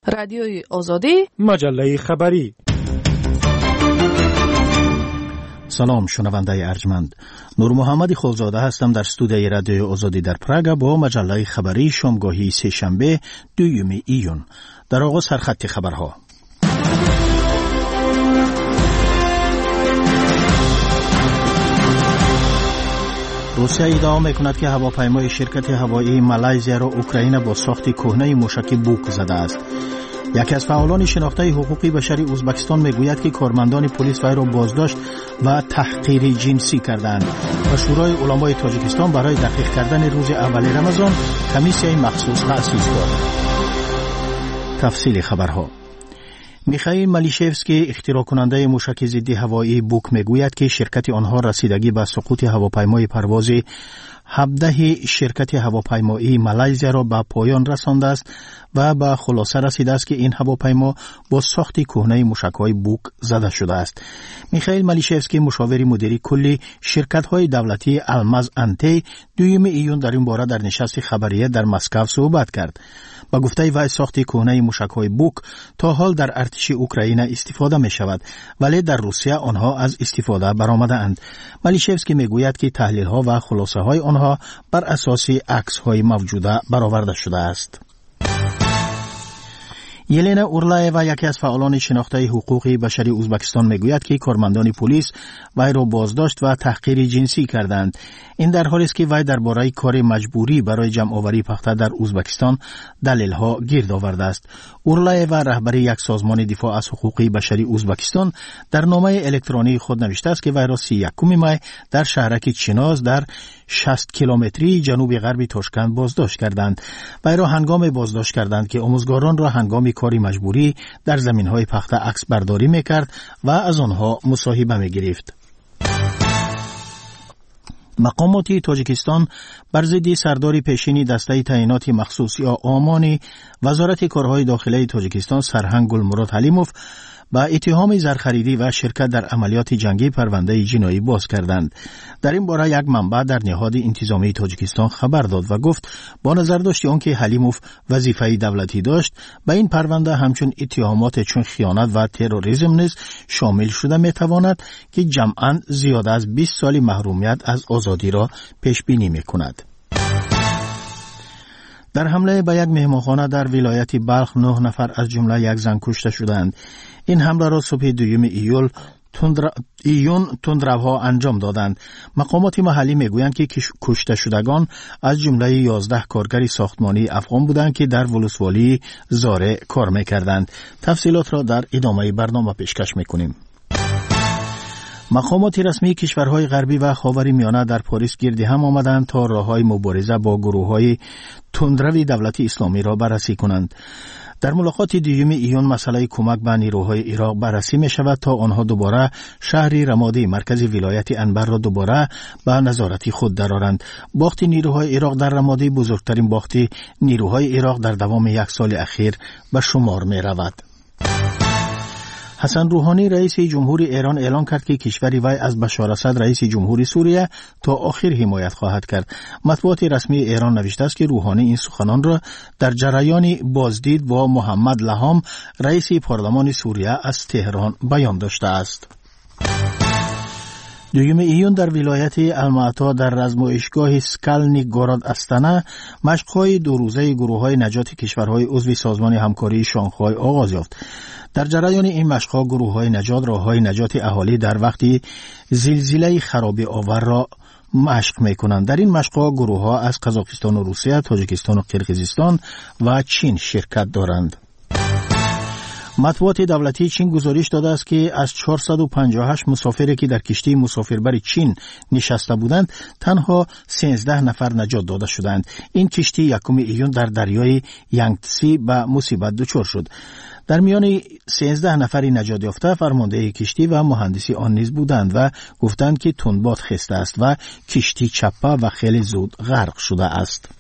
رادیوی آزادی، مجله خبری. سلام شنونده ارجمند، نور محمد خلزاده هستم در استودیوی رادیوی آزادی در پراگ با مجله خبری شامگاهی سه‌شنبه 2 ایون. در آغاز سرخط خبرها. روسیه ادعا می‌کند که هواپیمای شرکت هوایی مالایزیا را اوکراین با ساخت کهنه موشک بوک زده است. یکی از فعالان شناخته حقوق بشری ازبکستان میگوید که کارمندان پلیس وی را بازداشت و تحقیر جنسی کردند و شورای علمای تاجیکستان برای دقیق کردن روز اول رمضان کمیسیای مخصوص تأسیس کرد. تفصیل خبرها. میخائیل مالیشفسکی اختراع کننده موشک ضد هوایی بوک میگوید که شرکت آنها رسیدگی به سقوط هواپیمای پرواز 17 شرکت هواپیمایی مالایزیا را به پایان رسانده است و به خلاصه رسیده است که این هواپیما با ساخت کهنه موشک‌های بوک زده شده است. میخائیل مالیشفسکی مشاور مدیری کلی شرکت‌های دولتی الماز انتی 2 ایون در این باره در نشست خبریه در مسکو صحبت کرد. با گفته وی ساخت کهنه موشک‌های بوک تا حال در ارتش اوکراین استفاده می شود ولی در روسیه آنها از استفاده برآمده اند. مالیشفسکی میگوید که تحلیل‌ها و خلاصه‌های آنها بر اساس عکس‌های موجوده برآورده شده است. یلنا اورلایوا یکی از فعالان شناخته حقوق بشری ازبکستان میگوید که کارمندان پلیس وی را بازداشت و تحقیر جنسی کردند. این در حالی است که وی درباره کار مجبوری برای جمع آوری پخته در ازبکستان دلیل‌ها گرد آورده است. اورلایوا رهبر یک سازمان دفاع از حقوق بشری ازبکستان در نامه الکترونیک خود نوشته است که وی را 31 می در شهرک چیناز در 60 کیلومتری جنوب غرب تاشکند بازداشت کردند. وی را هنگام بازداشت کردند که آموزگاران را هنگام کاری مجبوری در زمین‌های پخته عکس برداری می‌کرد و از آنها مصاحبه می‌گرفت. مقامات تاجیکستان بر ضد سردار پیشین دسته تعیینات مخصوص یا آمانی وزارت کارهای داخلی تاجیکستان سرهنگ گلمراد حلیموف با اتهام زرخریدی و شرکت در عملیات جنگی پرونده جنایی باز کردند. در این باره یک منبع در نهاد انتظامی تاجیکستان خبر داد و گفت با نظر داشت آنکه حلیموف وظیفه دولتی داشت به این پرونده همچون اتهامات چون خیانت و تروریسم نیز شامل شده میتواند که جمعاً زیاد از 20 سال محرومیت از آزادی را پیش بینی میکند. در حمله به یک مهمانخانه در ولایت بلخ 9 نفر از جمله یک زن کشته شدند. این حمله را صبح 2 ایون تندروها انجام دادند. مقامات محلی میگویند که کشته شدگان از جمله 11 کارگر ساختمانی افغان بودند که در ولسوالی زاره کار میکردند. تفصیلات را در ادامه برنامه پیشکش میکنیم. مقامات رسمی کشورهای غربی و خاورمیانه در پاریس گرد هم آمدند تا راههای مبارزه با گروه‌های تندرو دولت اسلامی را بررسی کنند. در ملاقات 2 ایون مسئله کمک به نیروهای عراق بررسی می شود تا آنها دوباره شهر رمادی مرکز ولایت انبر را دوباره به نظارت خود درآورند. باخت نیروهای عراق در رمادی بزرگترین باخت نیروهای عراق در دوام 1 سال اخیر به شمار می رود. حسن روحانی رئیس جمهور ایران اعلان کرد که کشور وی از بشار اسد رئیس جمهور سوریه تا آخر حمایت خواهد کرد. مطبوعات رسمی ایران نوشته است که روحانی این سخنان را در جریان بازدید با محمد لهام رئیس پارلمان سوریه از تهران بیان داشته است. 2 ایون در ولایت المعطا در رزمایشگاه سکالنی گوراد استانه مشق‌های 2 روزه گروه‌های نجات کشورهای عضو سازمان همکاری شانگهای آغاز یافت. در جریان این مشق‌ها گروه‌های نجات راه‌های نجات اهالی در وقتی زلزله خرابی آور را مشق می‌کنند. در این مشق‌ها گروه‌ها از قزاقستان و روسیه، تاجیکستان و قرقیزستان و چین شرکت دارند. مطبوعات دولتی چین گزارش داده است که از 458 مسافری که در کشتی مسافربر چین نشسته بودند تنها 13 نفر نجات داده شدند. این کشتی 1 ایون در دریای یانگتزی به مصیبت دچار شد. در میان 13 نفری نجات یافته فرمانده کشتی و مهندسی آن نیز بودند و گفتند که تندباد خسته است و کشتی چپه و خیلی زود غرق شده است.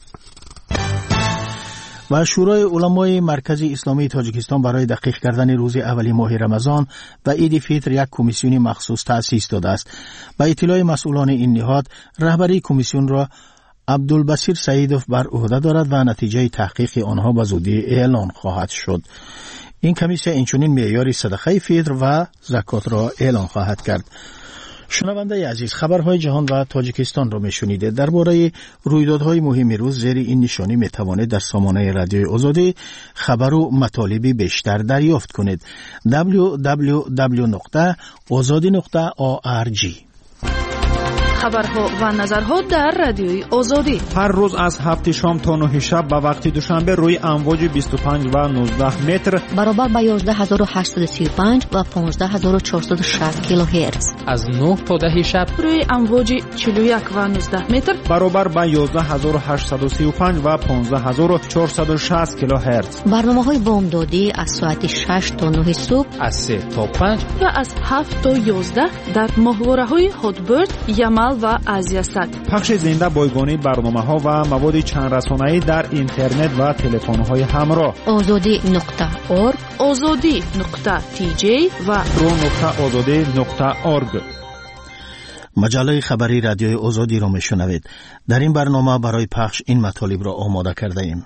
و شورای علمای مرکز اسلامی تاجیکستان برای دقیق کردن روز اولی ماه رمضان و عید فطر یک کمیسیون مخصوص تأسیس داده است. با اطلاع مسئولان این نهاد، رهبری کمیسیون را عبدالبصیر سعیدوف بر عهده دارد و نتیجه تحقیق آنها به زودی اعلان خواهد شد. این کمیسیون اینچنین معیار صدقه فطر و زکات را اعلان خواهد کرد. شنونده عزیز، خبرهای جهان و تاجیکستان را میشنیده. درباره رویدادهای مهم روز زیر این نشانی میتوانید در سامانه رادیوی آزادی خبر و مطالبی بیشتر دریافت کنید. www.azadi.org. خبرها و نظرها در رادیوی آزادی هر روز از 7 شام تا 9 شب به وقت دوشنبه روی امواج 25 و 19 متر برابر با 11835 و 15460 کیلوهرتز. از 9 تا 10 شب روی امواج 41 و 19 متر برابر با 11835 و 15460 کیلوهرتز. برنامه‌های بامدادی از ساعت 6 تا 9 صبح، از 3 تا 5 و از 7 تا 11 در ماهواره‌های هاتبرد، یمل و آزیاست. پخش زنده بایگانی برنامه‌ها و مواد چند رسانه‌ای در اینترنت و تلفن‌های همراه. azadi.org، azadi.tj و pro.azadi.org. مجله خبری رادیوی آزادی را میشنوید. در این برنامه برای پخش این مطالب را آماده کرده ایم.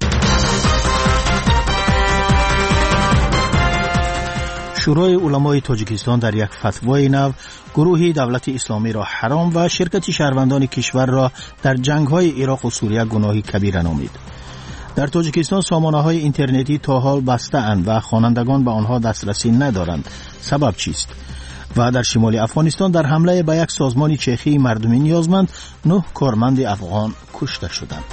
شورای علمای تاجیکستان در یک فتوای نو گروه دولت اسلامی را حرام و شرکت شهروندان کشور را در جنگ‌های عراق و سوریه گناهی کبیره نامید. در تاجیکستان سامانه‌های اینترنتی تا حال بسته اند و خوانندگان به آنها دسترسی ندارند. سبب چیست؟ و در شمال افغانستان در حمله به یک سازمان چرخی مردمی نیازمند 9 کارمند افغان کشته شدند.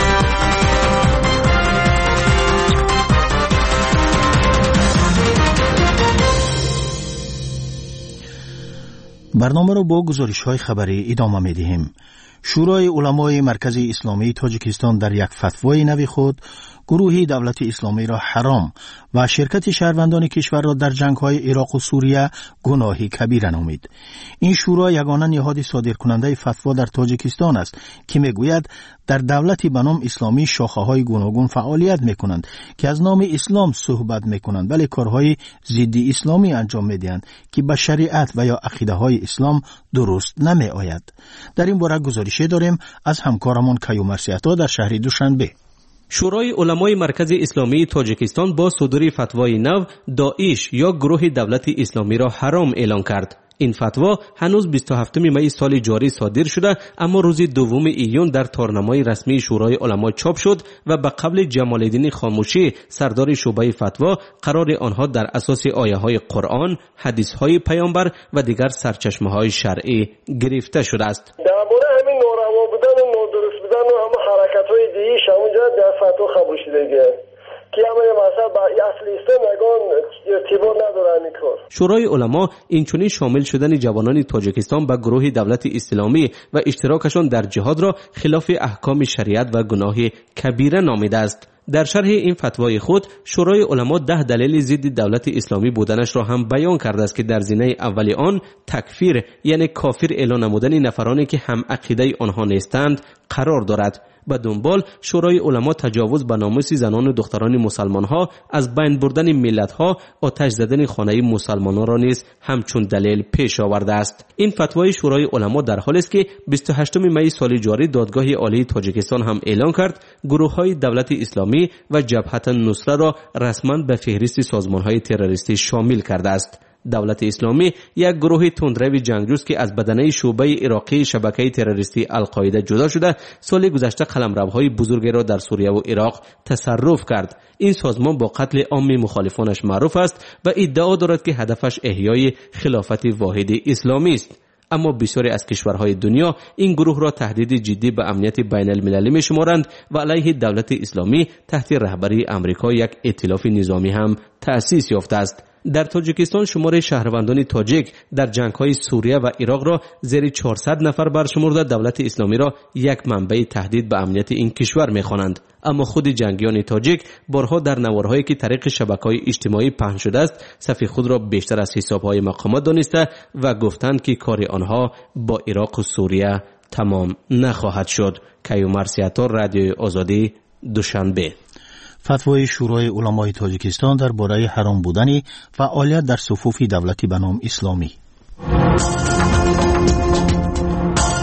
برنامه رو با گزارش‌های خبری ادامه می‌دهیم. شورای علمای مرکز اسلامی تاجیکستان در یک فتوای نو خود گروه دولت اسلامی را حرام و شرکت شهروندان کشور را در جنگ‌های عراق و سوریه گناهی کبیره نامید. این شورا یگانه نهاد صادرکننده فتوا در تاجیکستان است که میگوید در دولتی به نام اسلامی شاخه‌های گوناگون فعالیت می‌کنند که از نام اسلام صحبت می‌کنند ولی کارهای ضد اسلامی انجام می‌دهند که به شریعت و یا عقیده‌های اسلام درست نمی‌آید. در این باره گزارشی داریم از همکارمان کیومرث عطا در شهر دوشنبه. شورای علمای مرکز اسلامی تاجیکستان با صدور فتوای نو داعش یا گروه دولت اسلامی را حرام اعلان کرد. این فتوا هنوز 27 می سال جاری صادر شده، اما روز 2 ایون در تارنمای رسمی شورای علما چاپ شد و به قبل جمال الدین خاموشی سردار شعبه فتوا قرار آنها در اساس آیه های قرآن، حدیث های پیامبر و دیگر سرچشمه های شرعی گرفته شده است. درباره همین ناروا بودن و نادرست بودن و همه حرکت های دیگه همونجا در فتوا قبول شده که همه مثلا با اصل اسلام نگان ارتباط نداره این کار. شورای علما اینچنین شامل شدن جوانان تاجیکستان به گروه دولت اسلامی و اشتراکشان در جهاد را خلاف احکام شریعت و گناه کبیره نامیده است. در شرح این فتوای خود شورای علما 10 دلیل ضد دولت اسلامی بودنش را هم بیان کرده است که در زینه اولی آن تکفیر یعنی کافر اعلان نمودن نفرانی که هم عقیده آنها نیستند قرار دارد. به دنبال شورای علما تجاوز به ناموس زنان و دختران مسلمان ها، از بین بردن ملت ها، آتش زدن خانه مسلمانان را نیز همچون دلیل پیش آورده است. این فتوای شورای علما در حالی است که 28 می سال جاری دادگاه عالی تاجیکستان هم اعلان کرد گروه های دولت اسلامی و جبهت النصره را رسما به فهرست سازمان های تروریستی شامل کرده است. دولت اسلامی یک گروه تندرو جنگجوست که از بدنه شعبه عراقی شبکه تروریستی القاعده جدا شده سال گذشته قلمروهای بزرگی را در سوریه و عراق تصرف کرد. این سازمان با قتل عام مخالفانش معروف است و ادعا دارد که هدفش احیای خلافت واحد اسلامی است. اما بسیاری از کشورهای دنیا این گروه را تهدید جدی به امنیت بین المللی می شمارند و علیه دولت اسلامی تحت رهبری امریکا یک ائتلاف نظامی هم تأسیس یافته است. در تاجیکستان شمار شهروندان تاجیک در جنگ‌های سوریه و عراق را زیر 400 نفر برشمرده دولت اسلامی را یک منبع تهدید به امنیت این کشور می‌خوانند. اما خود جنگیان تاجیک بارها در نوارهایی که طریق شبکه‌های اجتماعی پخش شده است صف خود را بیشتر از حساب‌های مقامات دانسته و گفتند که کار آنها با عراق و سوریه تمام نخواهد شد. کیومرث عطا، رادیوی آزادی، دوشنبه. فتوای شورای علمای تاجیکستان در باره حرام بودن فعالیت در صفوف دولتی به نام اسلامی.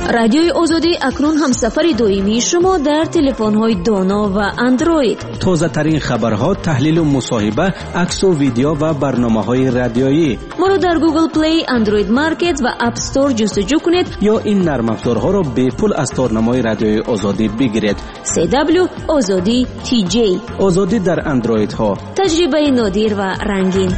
رادیوی آزادی اکنون همسفر دائمی شما در تلفن‌های دانا و اندروید. تازه ترین خبرها، تحلیل و مصاحبه، عکس و ویدیو و برنامه‌های رادیویی. ما رو در گوگل پلی، اندروید مارکت و اپ استور جستجو کنید یا این نرم افزارها را به پول از تارنمای رادیوی آزادی بگیرید. CW آزادی TJ. آزادی در اندروید ها. تجربه نادر و رنگین.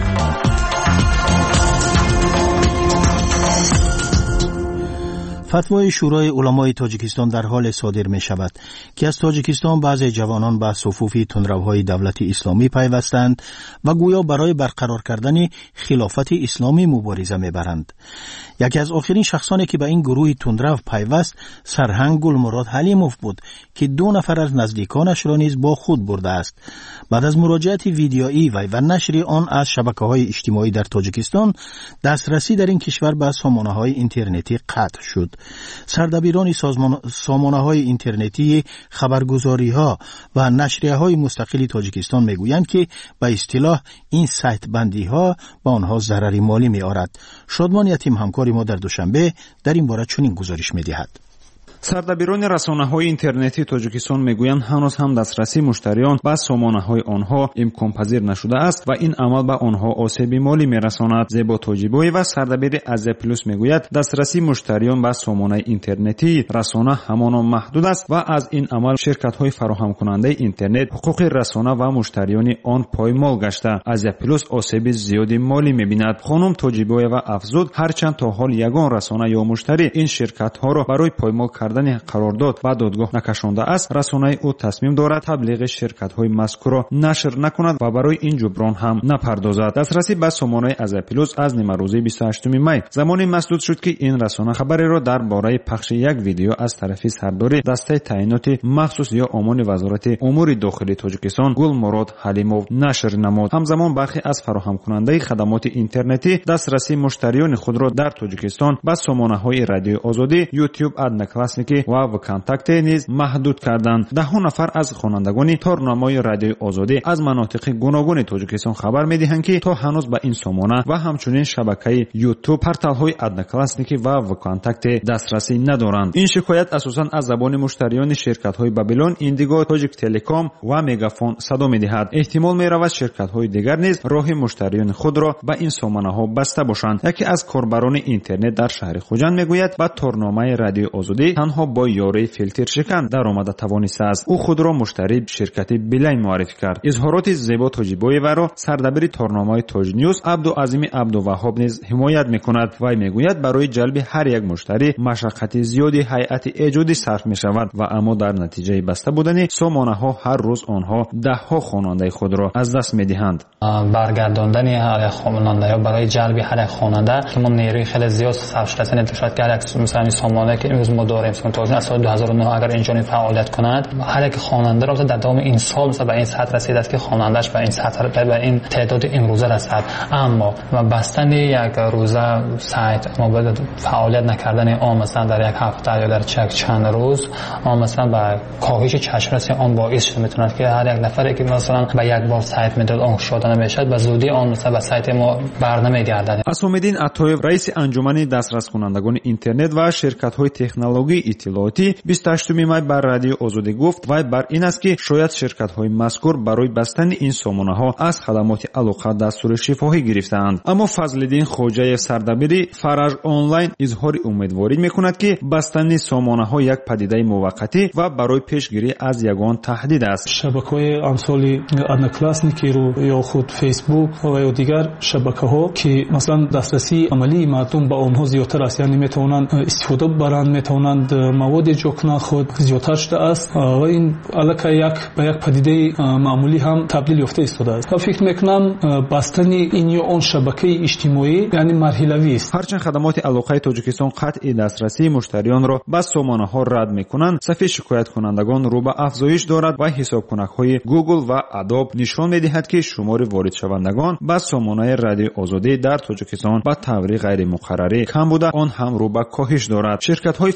فتوای شورای علمای تاجیکستان در حال صادر می شود که از تاجیکستان بعضی جوانان به صفوف تندروهای دولت اسلامی پیوستند و گویا برای برقرار کردن خلافت اسلامی مبارزه می برند. یکی از آخرین شخصانی که به این گروه تندرو پیوست سرهنگ گلمراد حلیموف بود که 2 نفر از نزدیکانش را نیز با خود برده است. بعد از مراجعت ویدیویی و نشر آن از شبکه‌های اجتماعی در تاجیکستان، دسترسی در این کشور به سامانه‌های اینترنتی قطع شد. سردبیران سامانه‌های اینترنتی، خبرگزاری‌ها و نشریه‌های مستقل تاجیکستان می‌گویند که به اصطلاح این سایت بندی‌ها به آنها ضرری مالی می‌آورد. شادمان یتیم همکار ما در دوشنبه در این باره چنین گزارش می‌دهد. سردبیران رسانه‌های اینترنتی تاجیکستان میگویند هنوز هم دسترسی مشتریان به سامانه‌های آنها امکان‌پذیر نشده است و این عمل به آنها آسیب مالی می‌رساند. زیبا تاجیبوی و سردبیر ازیا پلوس میگوید دسترسی مشتریان به سامانه اینترنتی رسانه همان محدود است و از این عمل شرکت‌های فراهم کننده اینترنت حقوق رسانه و مشتریان آن پایمال گشته. ازیا پلوس آسیب زیادی مالی می‌بیند. خانم تاجیبوی و افزود هرچند تا حال یگان رسانه یا مشتری این شرکت‌ها را برای پایمال کردن قرارداد و دادگاه نکشانده است، رسانه او تصمیم دارد تبلیغ شرکت‌های مذکور را نشر نکند و برای این جبران هم نپردازد. دسترسی به سامانه ازیا پلوس از نیمه‌روزی 28 می زمانی مسدود شد که این رسانه خبری را درباره پخش یک ویدیو از طرف سردار دسته تعینات مخصوص یا امور وزارت امور داخلی تاجیکستان گلمراد حلیموف نشر نمود. همزمان برخی از فراهم کننده خدمات اینترنتی دسترسی مشتریان خود را در تاجیکستان به سامانه‌های رادیو آزادی، یوتیوب، ادنکلاسنیک و وکانتاکت نیز محدود کردند. 10 نفر از خوانندگان تارنمای رادیو آزادی از مناطق گوناگون تاجیکستان خبر می‌دهند که تا هنوز به این سامانه و همچنین شبکه یوتیوب، پورتال‌های ادنکلاسنیک و وکانتاکت دسترسی ندارند. این شکایت اساساً از زبان مشتریان شرکت‌های بابلون، ایندیگو، تاجیک تلکام و مگافون صدا می‌دهد. احتمال می‌رود شرکت‌های دیگر نیز راه مشتریان خود را به این سامانه‌ها بسته باشند. یکی از کاربران اینترنت در شهر خوجند می‌گوید با تارنمای رادیو آزادی تنها با یاری فیلتر شکن در آمده توانسته است. او خود را مشتری شرکت بیلین معرفی کرد. اظهارات زیبا تاجیبوی و را سردبیر تارنمای تاج نیوز عبدالعظیم عبدالوهاب نیز حمایت می‌کند و میگوید برای جلب هر یک مشتری مشقت زیادی هیئت ایجادی صرف می‌شود و اما در نتیجه بسته بودن سامانه‌ها هر روز آنها 10 خواننده خود را از دست می‌دهند. برگرداندن هر خواننده یا برای جلب هر خواننده که ما نیروی خیلی زیاد صرف شده نمی‌شود که مثلا سامانه که امروز ما داریم تا از سال 2009 اگر اینجوری فعالیت کند هر یک خواننده را در دوام این سال مثلا به این سطح رسیده است که خواننده‌اش به این سطح به این تعداد امروزه رسد. اما بستن یک روزه سایت ما فعالیت نکردن آن مثلا در یک هفته یا در چند روز آن مثلا به کاهش چشمرسی آن باعث شده میتواند که هر یک نفری که مثلا به یک بار سایت میداد آن شده نمیشد به زودی آن مثلا به سایت ما برنمیگردد. اسام‌الدین عطایف رئیس انجمن دسترس کنندگان اینترنت و شرکت‌های تکنولوژی اطلاعاتی 28 می بر رادیو آزادی گفت و بر این است که شاید شرکت‌های مذکور برای بستن این سامانه‌ها از خدمات علاقه دستور شفاهی گرفتند. اما فضل‌الدین خوجاєв سردبیر فرج آنلاین اظهار امیدواری می‌کند که بستن سامانه‌ها یک پدیده موقتی و برای پیشگیری از یگان تهدید است. شبکه‌های امثال ادنکلاسنیکی رو یا خود فیسبوک و یا دیگر شبکه‌ها که مثلا دسترسی عملی مردم به آنها زیادتر است، یعنی می‌توانند استفاده ببرند، می‌توانند مواد جوکنا خود زیادتر شده است و این علاقه یک پدیده معمولی هم تبدیل یافته ایستاده است. فکر میکنم بستن این یا آن شبکه اجتماعی یعنی مرحله‌ای است. هرچند خدمات علاقه تاجیکستان قطع دسترسی مشتریان را به سامانه‌ها رد میکنند، صفحه شکایت کنندگان رو به افزایش دارد و حساب کنک‌های گوگل و ادوب نشان می‌دهد که شمار وارد شوندگان به سامانه رادیو آزادی در تاجیکستان با طور غیر مقرری کم بوده، آن هم رو به کاهش دارد. شرکت‌های فراهم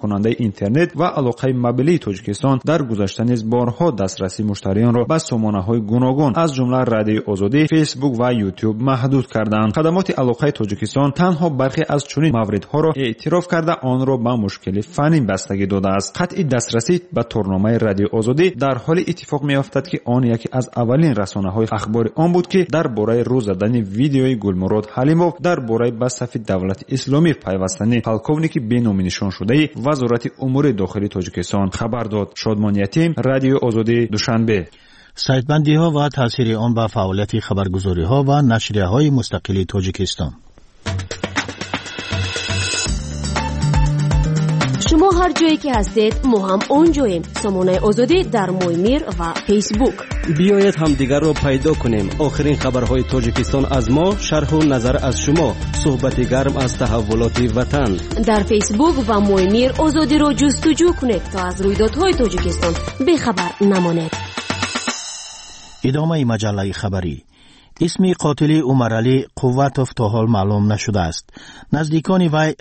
کننده اینترنت و علاقه مبلی تاجیکستان در گذشته نیز بارها دسترسی مشتریان را به سامانه‌های گوناگون از جمله رادیوی آزادی، فیسبوک و یوتیوب محدود کردند. خدمات علاقه تاجیکستان تنها برخی از چنین موردها را اعتراف کرده آن را به مشکل فنی بستگی داده است. قطع دسترسی به تورنمه رادیو آزادی در حال اتفاق می‌افتد که آن یکی از اولین رسانه‌های اخبار آن بود که درباره روز زدن ویدیوی گلمراد حلیموف درباره به صف دولت اسلامی پیوستن پالکونیک بینامی نشان شده وزارت امور داخلی تاجیکستان خبر داد. شادمان یتیم، رادیو آزادی، دوشنبه. سایتبندی ها و تاثیر آن به فعالیت خبرگزاری ها و نشریه های مستقل تاجیکستان. شما هر جایی که هستید ما هم اونجاییم. سامانه آزادی در مویمیر و فیسبوک. بیایید هم دیگر رو پیدا کنیم. آخرین خبرهای تاجیکستان از ما، شرح و نظر از شما، صحبت گرم از تحولات وطن. در فیسبوک و مویمیر آزادی رو جستجو کنید تا از رویدادهای تاجیکستان بخبر نمانید. ادامه مجله خبری. اسم قاتل عمر علی قواتوف تا حال معلوم نشده است. نزدیکان وی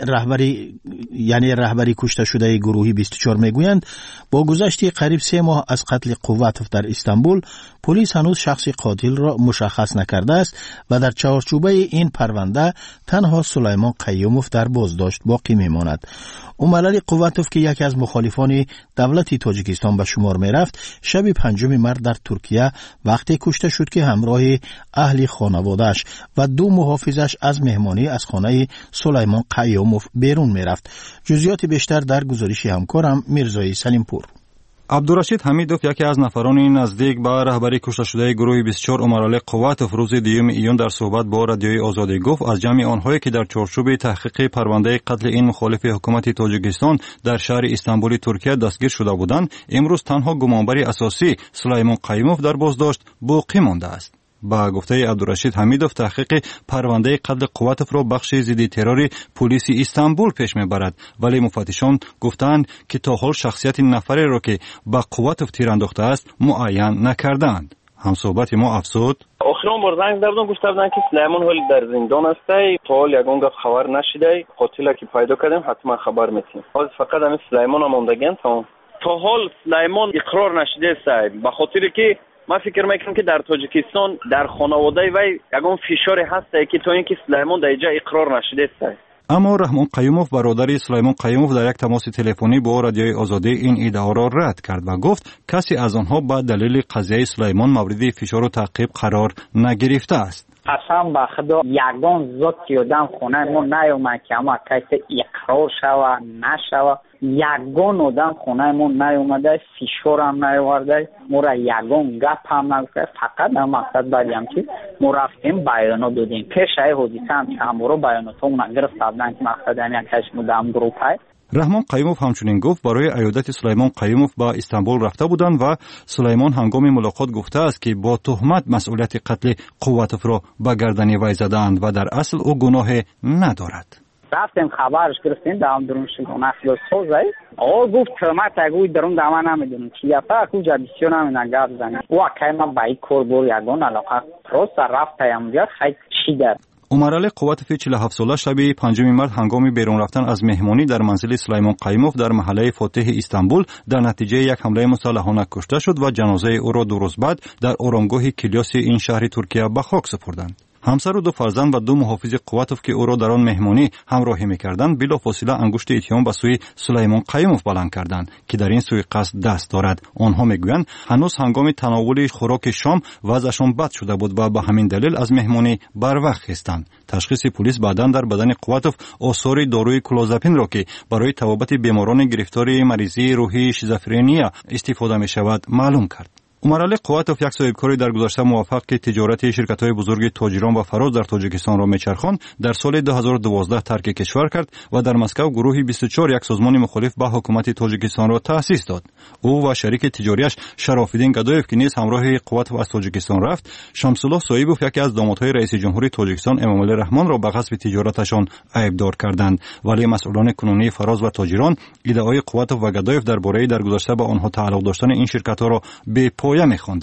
رهبری کشته شده گروهی 24 میگویند با گذشت قریب 3 ماه از قتل قواتوف در استانبول پلیس هنوز شخص قاتل را مشخص نکرده است و در چارچوب این پرونده تنها سلیمان قیوموف در بازداشت باقی میماند. عمر علی قواتوف که یکی از مخالفان دولت تاجیکستان به شمار می رفت شب 5 مارس در ترکیه وقتی کشته شد که همراه اهل خانواده‌اش و 2 محافظش از مهمانی از خانه سلیمان قیوموف بیرون می رفت. جزئیات بیشتر در گزارش همکارم میرزای سلیمپور. عبدالرشید حمیدوف یکی از نفران نزدیک به رهبری کشته شده گروه 24 عمر علی قواتوف روز 2 ایون در صحبت با رادیوی آزادی گفت از جمع آنهایی که در چارچوب تحقیق پرونده قتل این مخالف حکومت تاجیکستان در شهر استانبول ترکیه دستگیر شده بودند، امروز تنها گمانبر اساسی سلیمان قیوموف در بازداشت باقی مانده است. با گفته عبدالرشید حمیدوف تحقیق پرونده قتل قواتوف را بخش ضد ترور پلیس استانبول پیش میبرد، ولی مفتشان گفتند که تا حال شخصیت نفری را که به قواتوف تیر انداخته است معین نکردند. همصحبت ما افزود: آخرین بار زنگ زدن گفتن که سلیمان حال در زندان است، تا حال یگان گفت خبر نشده، قاتل که پیدا کردیم حتما خبر میتیم. حال فقط همین سلیمان ماندگان تا حال سلیمان اقرار نشده است، به خاطر که من فکر میکنم که در تاجیکستان در خانواده وی یگان فشاری هست که تا اینکه سلیمان در اینجا اقرار نشده است. اما رحمان قیوموف برادر سلیمان قیوموف در یک تماس تلفنی با رادیوی آزادی این ادعا را رد کرد و گفت کسی از آنها به دلیل قضیه سلیمان مورد فشار و تعقیب قرار نگرفته است. قسم به خدا یگان ذات یادم خونه ما نیومد که اما کسی اقرار شوه نشوه. یگان آدم خونه ما نیومده، فشار هم نیورده، ما را یگان گپ هم نگفته. فقط هم مقصد بریم که ما رفتیم بیانات دادیم. پیش ای حدیثه هم چند رو بیانات هم نگرفت بودن که مقصد هم یکیش مدام گروپ های. رحمان قیوموف همچنین گفت برای عیادت سلیمان قیوموف به استانبول رفته بودند و سلیمان هنگام ملاقات گفته است که با تهمت مسئولیت قتل قواتوف را به گردن وی زدند و در اصل او گناهی ندارد. رفتیم خبرش گرفتیم دام درون شدون اخلاص سوزای او گفت تهمت اگوی درون دام نمیدونم چیه فقط کجا بسیار نمیدونم گپ زنه و که ما با این کار بور یگان علاقه راست رفتیم بیا خیلی چیده. عمر علی قواتوف 47 ساله شب 5 مارس هنگام بیرون رفتن از مهمانی در منزل سلیمان قیوموف در محله فاتح استانبول در نتیجه یک حمله مسلحانه کشته شد و جنازه او را 2 روز بعد در آرامگاه کلیاس این شهر ترکیه به خاک سپردند. همسر و 2 فرزند و 2 محافظ قواتوف که او را در آن مهمانی همراهی می‌کردند بلافاصله انگشت اتهام به سوی سلیمان قیوموف بلند کردند که در این سوی قصد دست دارد. آنها میگویند هنوز هنگام تناول خوراک شام وضعشان بد شده بود و به همین دلیل از مهمانی بر وقت خستند. تشخیص پلیس بعداً در بدن قواتوف آثار داروی کلوزاپین را که برای طبابت بیماران گرفتار مریضی روحی شیزوفرنیا استفاده می‌شود معلوم کرد. عمر علی قواتوف یک صاحبکاری در گذشته موفق که تجارت شرکت‌های بزرگ تاجران و فراز در تاجیکستان را میچرخاند در سال 2012 ترک کشور کرد و در مسکو گروه 24 یک سازمان مخالف به حکومت تاجیکستان را تأسیس داد. او و شریک تجاریش شرافالدین گدایف که نیز همراه قواتوف از تاجیکستان رفت، شمس‌الله صایبوف یکی از دامادهای رئیس جمهوری تاجیکستان امامعلی رحمان را به غصب تجارتشان عیبدار کردند، ولی مسئولان کنونی فراز و تاجران ادعای قواتوف و گدایف درباره در گذشته به آنها تعلق داشتن این شرکت‌ها را به پایه می‌خواندند.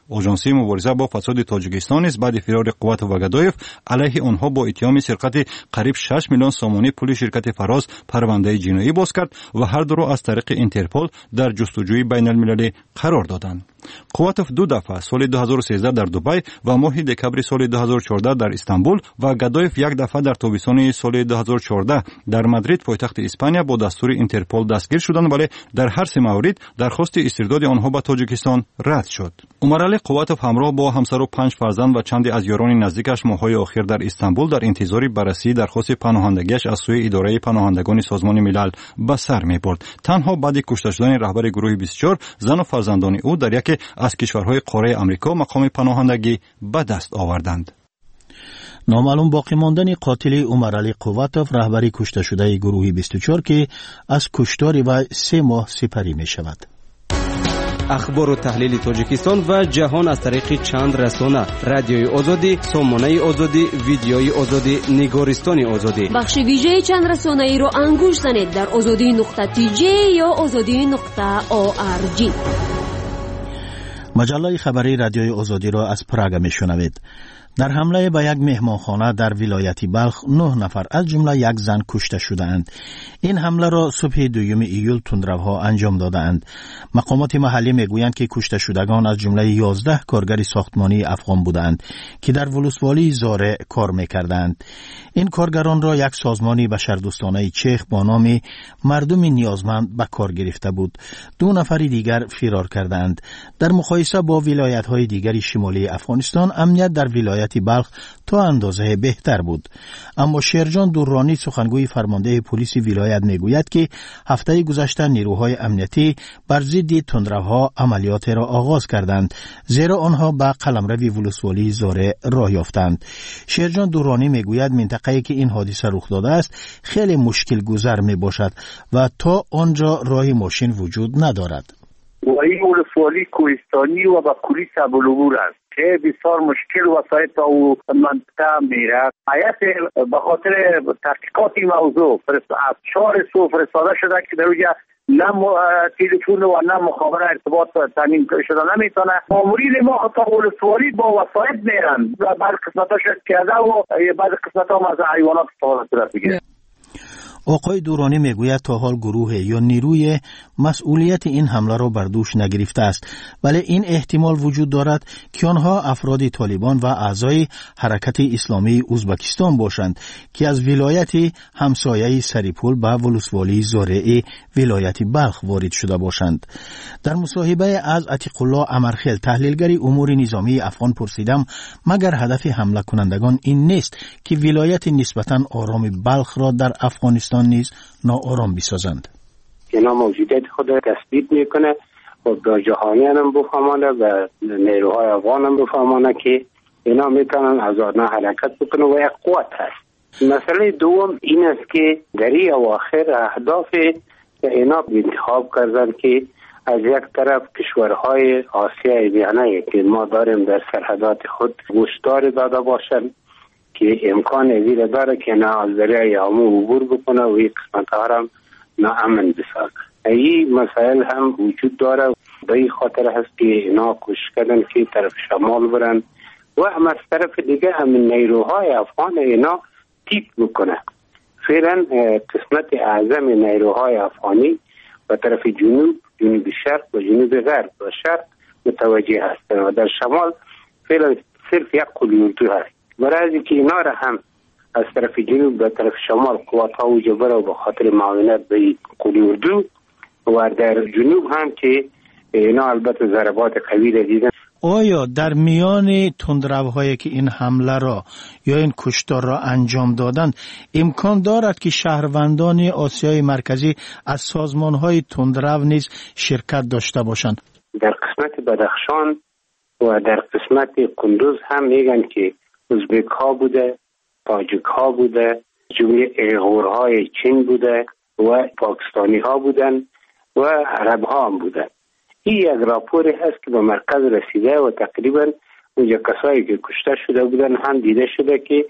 آژانسی مبارزه با فساد تاجیکستان است بعد فرار قوات وگدایف علیه آنها با اتهام سرقت قریب 6 میلیون سومانی پول شرکت فراز پرونده جنایی باز کرد و هر دو را از طریق اینترپل در جستجوی بین المللی قرار دادند. قواتف 2 دفعه سال 2013 در دبی و ماه دکبر سال 2014 در استانبول و گدایف 1 دفعه در تابستان سال 2014 در مادرید پایتخت اسپانیا با دستور اینترپل دستگیر شدند، ولی در هر سه مورد درخواست استرداد آنها به تاجیکستان رد شد. عمرعلی قواتف همراه با همسر و 5 فرزند و چند از یاران نزدیکش ماه‌های اخیر در استانبول در انتظار بررسی درخواست پناهندگیش از سوی اداره پناهندگان سازمان ملل به سر می‌برد. تنها بعد کشته شدن رهبر گروه 24 زن و فرزندان او در یکی از کشورهای قاره آمریکا مقام پناهندگی به دست آوردند. نامعلوم باقی ماندن قاتل عمرعلی قواتف رهبر کشته شده گروه 24 که از کشتاری و 3 ماه سپری می شود. اخبار و تحلیل تاجیکستان و جهان از طریق چند رسانه: رادیوی آزادی، سامانه آزادی، ویدیوی آزادی، نگارستان آزادی. بخش ویژه چند رسانه ای رو انگوش زنید در azadi.tj یا azadi.org. مجله خبری رادیوی آزادی را از پراگ میشنوید. در حمله به یک مهمانخانه در ولایت بلخ 9 نفر از جمله یک زن کشته شدند. این حمله را صبح 2 ایول تندروها انجام دادند. مقامات محلی میگویند که کشته شدگان از جمله 11 کارگر ساختمانی افغان بودند که در ولسوالی زاره کار میکردند. این کارگران را یک سازمان بشردوستانه چیخ با نام مردم نیازمند به کار گرفته بود. 2 نفر دیگر فرار کردند. در مقایسه با ولایت‌های دیگر شمالی افغانستان امنیت در ولایت بلخ تا اندازه بهتر بود. اما شیرجان دورانی سخنگوی فرمانده پلیس ولایت میگوید که هفته گذشته نیروهای امنیتی بر ضد تندروها عملیات را آغاز کردند، زیرا آنها به قلمرو ولسوالی زاره راه یافتند. شیرجان دورانی میگوید منطقه‌ای که این حادثه رخ داده است خیلی مشکل گذر می باشد و تا آنجا راه ماشین وجود ندارد. و این ولسوالی کوهستانی و با کلی سبلوبور است که بسیار مشکل وسایل تا او منطقه میره. هیئت به خاطر تحقیقات این موضوع از 4 صبح فرستاده شده که در اونجا نه تلفن و نه مخابره ارتباط تامین شده نمیتونه. مامورین ما تا ولسوالی با وسایل میرن و بعض قسمتاش کرده و بعض قسمتها از حیوانات استفاده صورت میگیره. آقای دورانی میگوید تا حال گروه یا نیروی مسئولیت این حمله را بر دوش نگرفته است، ولی این احتمال وجود دارد که آنها افراد طالبان و اعضای حرکت اسلامی ازبکستان باشند که از ولایت همسایه سریپول به ولسوالی زارعی ولایت بلخ وارد شده باشند. در مصاحبه از عتیق الله امرخیل تحلیلگر امور نظامی افغان پرسیدم مگر هدف حمله کنندگان این نیست که ولایت نسبتاً آرام بلخ را در افغانستان نیز ناآرام بسازند؟ اینا موجودیت خود تثبیت میکنه و به جهانیان هم بفهمانه و نیروهای افغان هم بفهمانه که اینا میتونن آزادانه حرکت بکنه و یک قوت هست. مسئله دوم این است که در این اواخر اهداف اینا انتخاب کردن که از یک طرف کشورهای آسیای میانه که ما داریم در سرحدات خود گوشتار داده باشن که امکان ازیره داره که نه از دریای آمو عبور بکنه و این قسمت ها هم ناامن بسازه. این مسائل هم وجود داره. به این خاطر هست که اینا کوشش کردن که طرف شمال برن و هم از طرف دیگه همین نیروهای افغان اینا تیپ بکنه. فعلا قسمت اعظم نیروهای افغانی و طرف جنوب شرق و جنوب غرب و شرق متوجه هستن و در شمال فعلا صرف یک قلی اردو هست. برای اینکه اینا را هم از طرف جنوب به طرف شمال قوات ها و جبر و به خاطر معاونت به قلی اردو و در جنوب هم که اینا البته ضربات قوی را دیدن. آیا در میان تندروهایی که این حمله را یا این کشتار را انجام دادند امکان دارد که شهروندان آسیای مرکزی از سازمان‌های تندرو نیز شرکت داشته باشند؟ در قسمت بدخشان و در قسمت کندوز هم میگن که ازبک ها بوده، تاجیک ها بوده، جمله ایغورهای چین بوده و پاکستانی ها بودن و عرب ها هم بودن. این یک راپوری هست که به مرکز رسیده و تقریبا اونجا کسایی که کشته شده بودن هم دیده شده که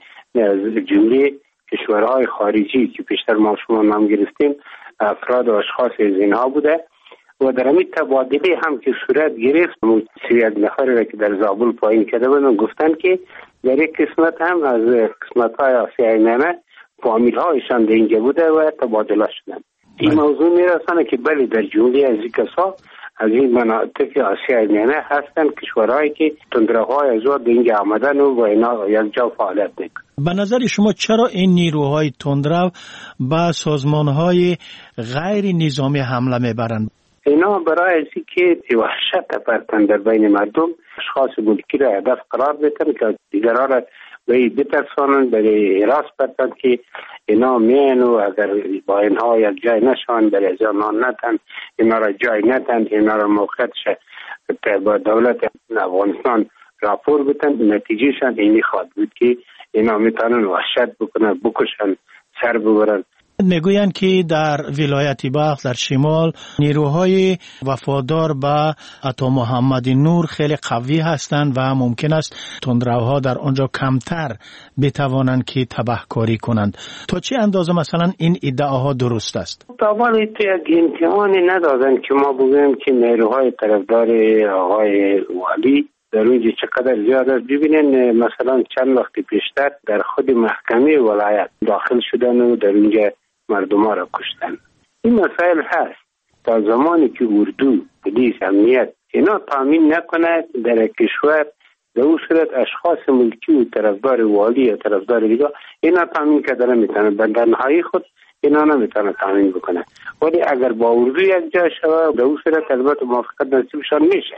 جمله کشورهای خارجی که پیشتر ما شما نام گرفتیم افراد و اشخاص از اینها بوده. و در همین تبادله هم که صورت گرفت 30 نفری را که در زابل پایین کرده بودن گفتن که در یک قسمت هم از قسمت های آسیای میانه فامیل هایشان در اینجا بوده و تبادله شدن. این موضوع میرسانه که بله در جمله از این کسا از این مناطق آسیای میانه هستن کشورهایی که تندرهای از در اینجا آمدن و اینا یک جا فعالیت میکنن. به نظر شما چرا این نیروهای تندرو به سازمانهای غیر نظامی حمله میبرند؟ اینا برای ازی که وحشت پرتن در بین مردم اشخاص ملکی را هدف قرار بدن که دیگرها را به بترسانن برای حراس پرتن که اینا میان و اگر با اینها یک جای نشان برای ازیان ندن اینا را جای ندن اینا را موقعتش با دولت افغانستان راپور بدن نتیجهشان اینی خواهد بود که اینا میتونن وحشت بکنن بکشن سر ببرن. میگویند که در ولایت بلخ در شمال نیروهای وفادار به عطا محمد نور خیلی قوی هستند و ممکن است تندروها در آنجا کمتر بتوانند که تبهکاری کنند. تا چه اندازه مثلا این ادعاها درست است؟ طبعا تو یک امتحانی ندادن که ما بگوییم که نیروهای طرفدار آقای والی در اونجا چقدر زیاد است. ببینین مثلا چند وقت پیشتر در خود محکمه ولایت داخل شدن و در اونجا مردم ها را کشتن. این مسائل هست. تا زمانی که اردو پلیس امنیت اینا تامین نکنه در کشور در اون صورت اشخاص ملکی و طرفدار والی یا طرفدار دیگه اینا تامین کردن نمیتونه بندرنهایی خود اینا نمیتونه تامین بکنه. ولی اگر با اردو یک جا شود در اون صورت البته موافقت نصیبشان میشه.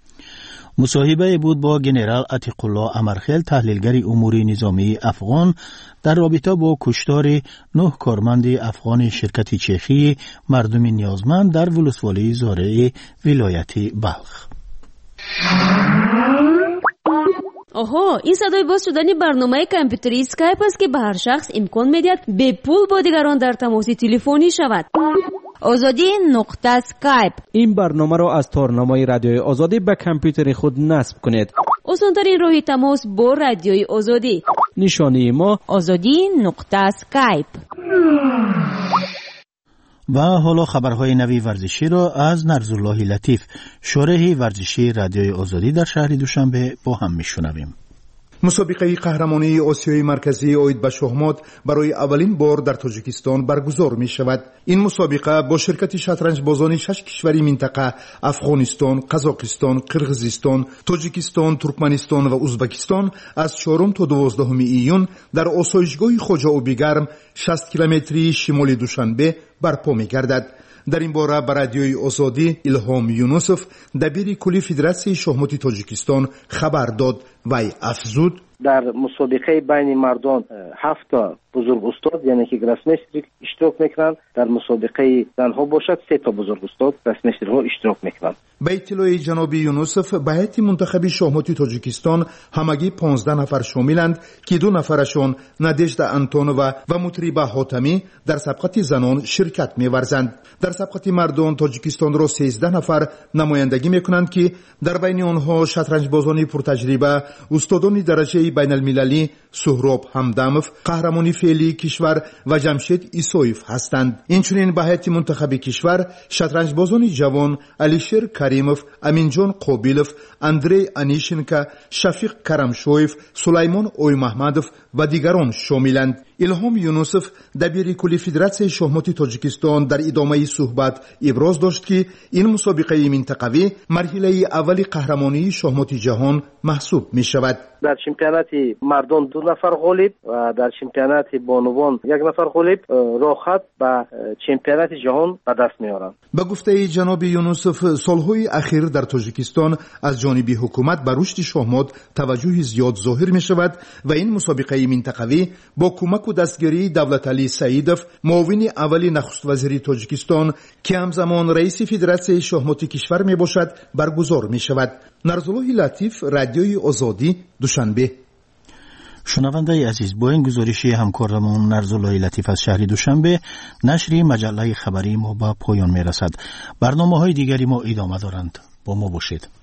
مصاحبه بود با جنرال عتیق الله امرخیل تحلیلگر امور نظامی افغان در رابطه با کشتار 9 کارمند افغان شرکت چرخی مردم نیازمند در ولسوالی زارع ولایت بلخ. آها، این صدای باز شدن برنامه کامپیوتری اسکایپ است که به هر شخص امکان میدهد به پول با دیگران در تماس تلفنی شود. آزادی نقطه اسکایپ. این برنامه را از تارنمای رادیوی آزادی به کامپیوتر خود نصب کنید. آسان‌ترین راه تماس با رادیوی آزادی. نشانی ما آزادی نقطه اسکایپ. و حالا خبرهای نوی ورزشی را از نرزالله لطیف شارح ورزشی رادیوی آزادی در شهر دوشنبه با هم میشنویم. مسابقه قهرمانی آسیای مرکزی اوید به شهمات برای اولین بار در تاجیکستان برگزار می شود. این مسابقه با شرکت شطرنج بازان 6 کشوری منطقه افغانستان، قزاقستان، قرغیزستان، تاجیکستان، ترکمنستان و ازبکستان از 4 تا 12 ایون در آسایشگاه خواجه اوبیگرم 60 کیلومتری شمال دوشنبه برپا می گردد. در این باره به رادیوی آزادی الهام یونوسف دبیر کلی فدراسیون شахмати تاجیکستان خبر داد. وی افزود در مسابقه بین مردان 7 بزرگ استاد یعنی که گراسمستر اشتراک میکنند. در مسابقه زنها باشد 3 بزرگ استاد گراسمسترها اشتراک میکنند. به اطلاع جناب یونوسف به هیئت منتخب شахмати تاجیکستان همگی 15 نفر شاملند که 2 نفرشان نادژدا انتونووا و مطربه حاتمی در سبقت زنان شرکت می‌ورزند. در سبقت مردان تاجیکستان را 13 نفر نمایندگی میکنند که در بین آنها شطرنج بازان پرتجربه استادان درجه بین المللی سهراب همدمов قهرمانی فعلی کشور و جمشید ایسویف هستند. اینچنین به هیئت منتخب کشور شطرنج بازان جوان علیشیر کریمов، امینجان قابیلov، اندری انیشنکا، شفیق کرمشویف، سلیمان اوی محمدov و دیگران شاملند. الهام یونوسف دبیر کلی فدراسیون شахмати تاجیکستان در ادامه صحبت ابراز داشت که این مسابقه منطقوی مرحله اول قهرمانی شахмати جهان محسوب می شود. در چمپیونات مردان 2 نفر غالب و در چمپیونات بانوان 1 نفر غالب راحت به چمپیونات جهان به دست میارند. به گفته جناب یونوسف سالهای اخیر در تاجیکستان از جانب حکومت به رشد شахмат توجه زیاد ظاهر می شود و این مسابقه منطقوی با کمک و دستگیری دولتعلی سعیدov معاون اول نخست وزیر تاجیکستان که همزمان رئیس فدراسیون شахмати کشور می باشد برگزار می شود. نرزالله لطیف رادیوی آزادی دوشنبه. شنونده عزیز با این گزارشی همکارمون نرزالله لطیف از شهر دوشنبه نشر مجله خبری ما به پایان می رسد. برنامه های دیگری ما ادامه دارند. با ما باشید.